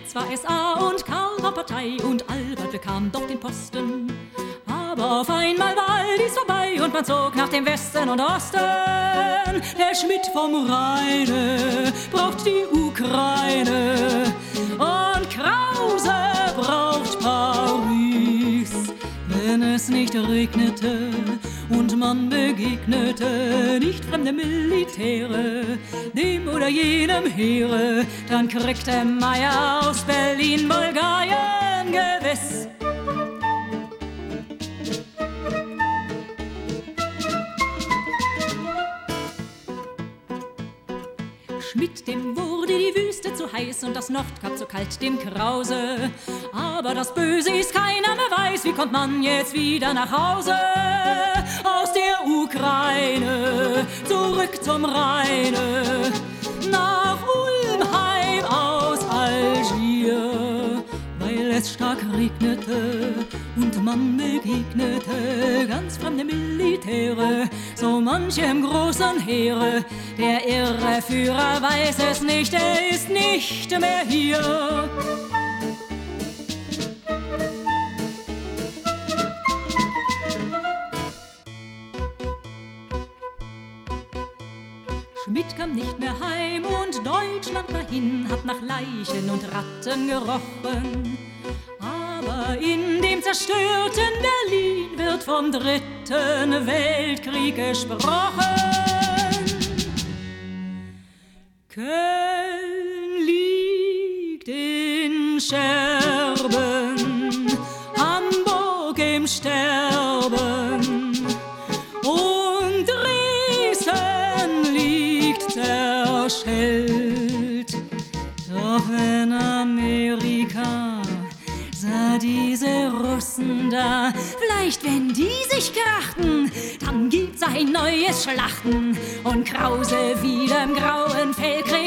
Schmitz war SA und Karl war Partei und Albert bekam doch den Posten. Aber auf einmal war all dies vorbei und man zog nach dem Westen und Osten. Der Schmidt vom Rheine braucht die Ukraine und Krause braucht Paris. Wenn es nicht regnete und man begegnete nicht fremde Militäre, dem oder jenem Heere, dann kriegte Meyer aus Berlin Bulgarien gewiss. Schmidt, dem wurde die Wüste zu heiß und das Nordkap zu kalt, dem Krause. Aber das Böse ist, keiner mehr weiß, wie kommt man jetzt wieder nach Hause? Aus der Ukraine, zurück zum Rheine, nach Ulm heim aus Algier. Weil es stark regnete und man begegnete ganz fremde Militäre, so manchem großen Heere. Der irre Führer weiß es nicht, er ist nicht mehr hier. Schmidt kam nicht mehr heim und Deutschland dahin hat nach Leichen und Ratten gerochen. Aber in dem zerstörten Berlin wird vom Dritten Weltkrieg gesprochen. Köln liegt in Scherben, Hamburg im Sterben und Dresden liegt zerschellt. Doch in Amerika sah diese Russen da, vielleicht wenn die sich krachten, dann gibt's ein neues Schlachten und Krause wieder im grauen Fell kriegt